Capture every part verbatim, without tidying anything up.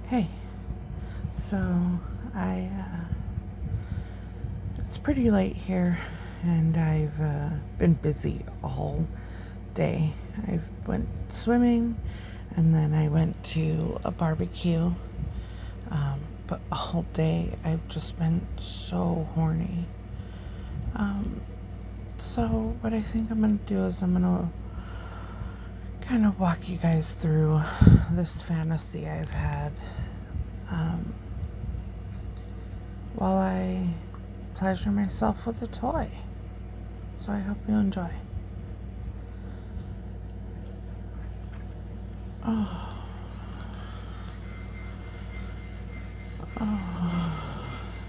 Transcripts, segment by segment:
Hey, so I, uh, it's pretty late here and I've uh, been busy all day. I went swimming and then I went to a barbecue. Um, but all day I've just been so horny. Um, so what I think I'm gonna do is I'm gonna kind of walk you guys through this fantasy I've had. Um, while I pleasure myself with a toy. So I hope you enjoy. Oh. Oh.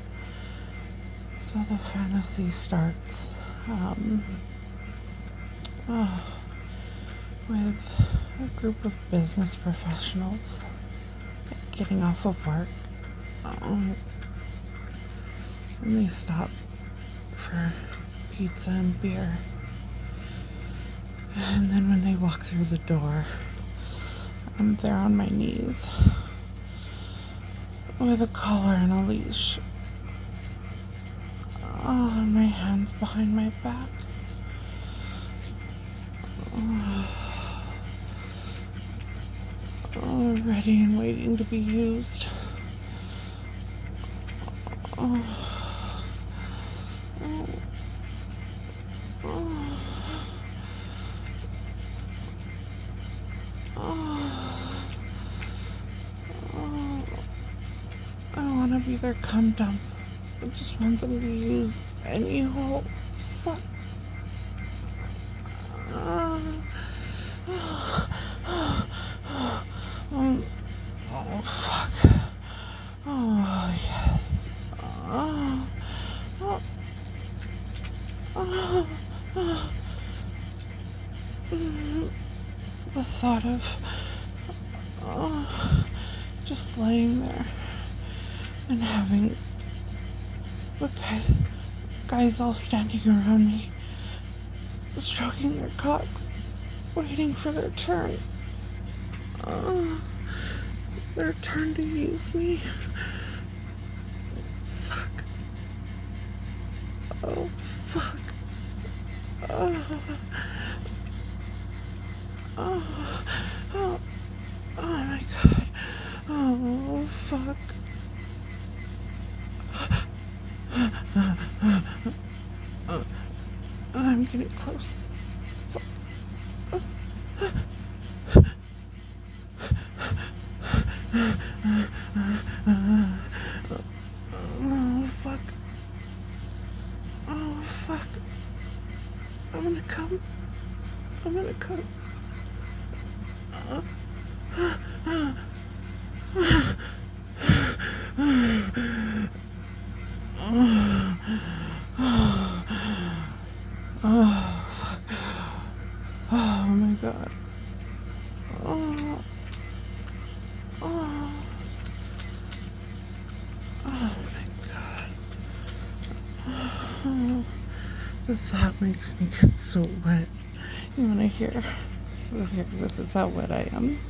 So the fantasy starts um, oh, with a group of business professionals getting off of work. Um, and they stop for pizza and beer. And then when they walk through the door, I'm there on my knees with a collar and a leash. Oh, and my hands behind my back. Oh, oh, ready and waiting to be used. Oh. Oh. Oh. Oh. Oh. I want to be their cum dump. I just want them to use any whole fuck. Uh, um, oh, fuck. Oh, yes. Oh, oh, oh, oh. The thought of oh, just laying there and having the guys, guys all standing around me, stroking their cocks, waiting for their turn. Uh, their turn to use me. Fuck. Oh, fuck. Oh. Oh. Oh. Oh my god. Oh, fuck. I'm getting close. Fuck. Oh, fuck. Oh, fuck. I'm gonna come. I'm gonna come. Uh, uh, uh, oh, fuck. Oh my god. Oh. Oh. Oh my god. Oh. The thought makes me get so wet. You wanna hear? Here, this is how wet I am.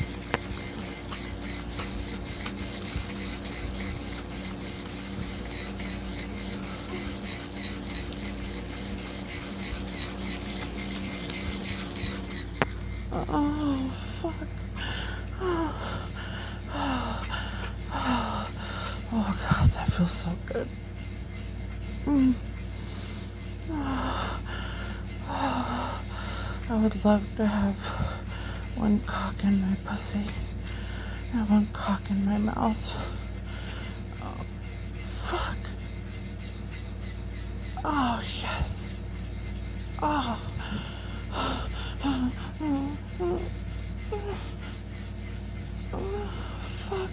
Oh, fuck. Oh, oh, oh, oh god, that feels so good. Mm. Oh, oh, I would love to have one cock in my pussy and one cock in my mouth. Oh, fuck. Oh, yes. Oh. Oh, oh, oh, oh, oh, fuck.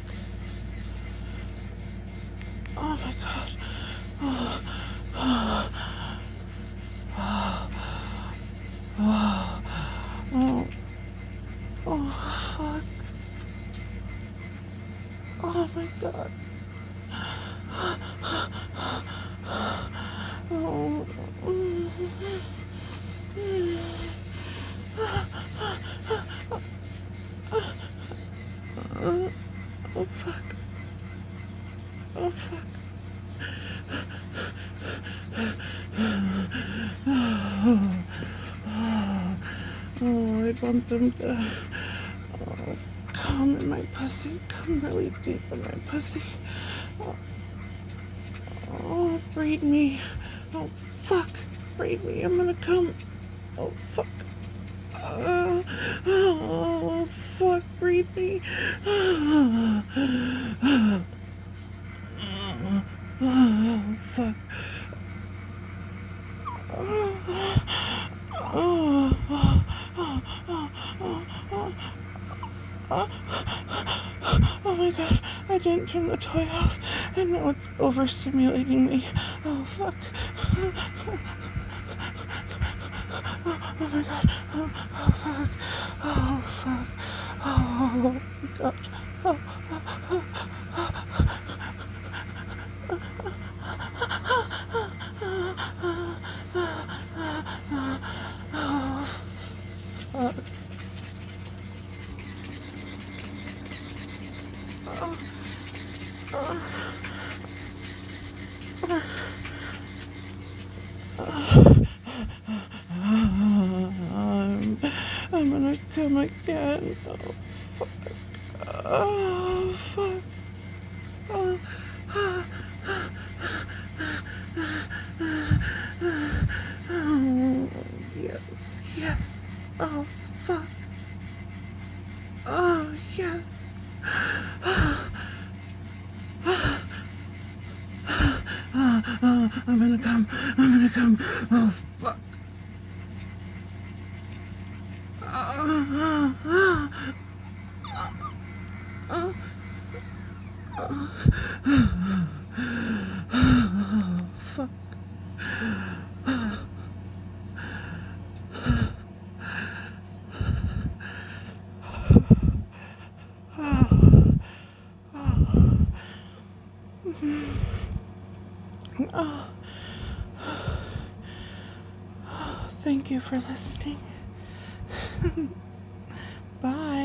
Oh my god. Oh, oh, oh, oh, oh, oh, fuck. Oh my god. Oh, mm, mm. Uh, Oh, fuck. Oh, fuck. Oh, oh, I want them to oh, come in my pussy. Come really deep in my pussy. Oh, oh, breed me. Oh, fuck. Breed me. I'm gonna come. Oh, fuck. Uh, oh, fuck. Breed me. Oh, oh, fuck. Oh, oh, oh, oh, oh, oh, oh, oh my god, I didn't turn the toy off, and now it's overstimulating me. Oh, fuck. Oh, oh my god. Oh, oh, fuck. Oh, fuck. Oh, god. Oh, oh, oh, oh, fuck. Oh, oh. I'm, I'm gonna come again. Oh, fuck. Oh, fuck. Oh, oh, yes, yes. Oh, fuck. Oh, yes. I'm gonna come. I'm gonna come. Oh, fuck. Oh, oh, oh, oh, fuck. Oh, thank you for listening. Bye.